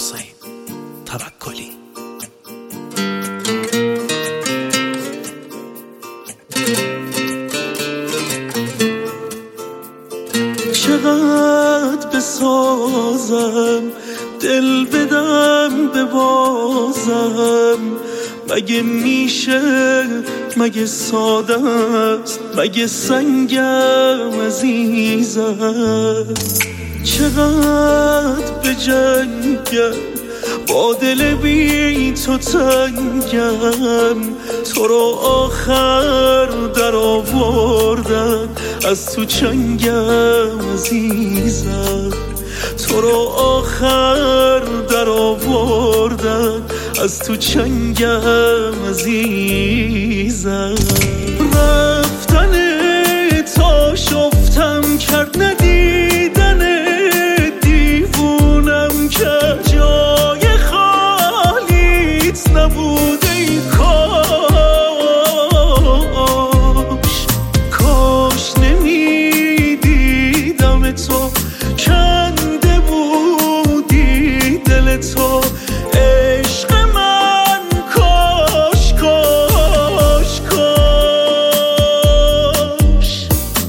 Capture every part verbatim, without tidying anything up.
حسین توکلی. چقدر بسازم دل بدم ببازم، مگه میشه، مگه ساده است، مگه سنگم عزیزم. چقدر به جنگم با دل بی تو تنگم، تو رو آخر در آوردن از تو چنگم عزیزم. تو رو آخر در آوردن از تو چنگم عزیزم. رفتن تا شفتم کرد ندیدن، دیوونم که جای خالیت نبود ای کاش. کاش نمیدیدم تو، کنده بودی دل تو عشق من. کاش کاش کاش.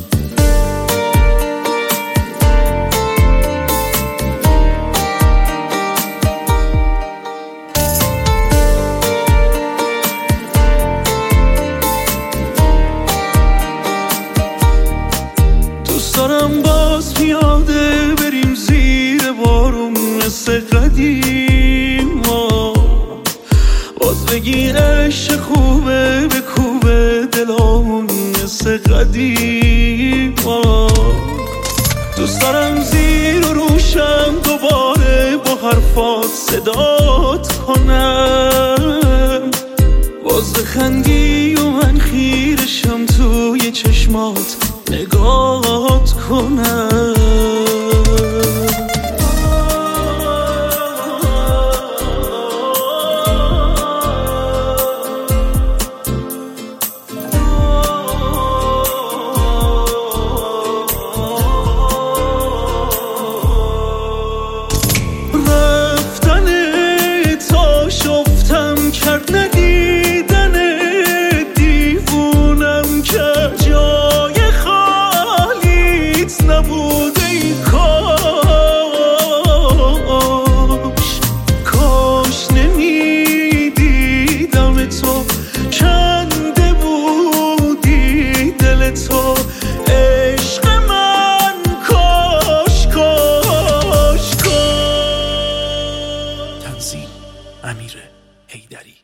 دوست دارم باز پیاده بریم زیر بارون مثل قدیما، باز بگی عشق خوبه به کوبه دلامون مثل قدیما. دوست دارم زیر و روشم دوباره با حرفات صدات کنم، باز بخندی و من خیرشم توی چشمات نگات کنم. رفتن تا شفتم کرد ندیدن، دیوونم که جای خالیت نبود ای کاش. کاش نمیدیدم تو، کنده بودی دل تو عشق من. کاش کاش کاش. تنظیم امیر حیدری.